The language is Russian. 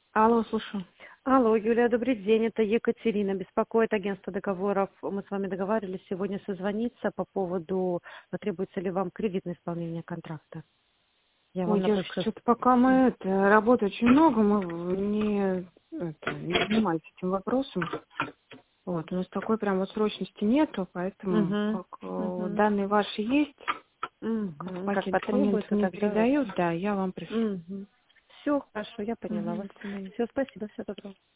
Алло, слушаю. Алло, Юлия, добрый день. Это Екатерина. Беспокоит агентство договоров. Мы с вами договаривались сегодня созвониться по поводу, потребуется ли вам кредит на исполнение контракта. Я Ой, вам на девушка, почту. что-то пока мы работы очень много, мы не занимались этим вопросом. Вот, у нас такой прям вот срочности нету, поэтому Угу. как Угу. данные ваши есть, как в Как пакет документов потребуется, мне тогда. передают, да, я вам пришлю. Угу. Все, хорошо, я поняла Угу, вас. до свидания. Все, спасибо, всего доброго.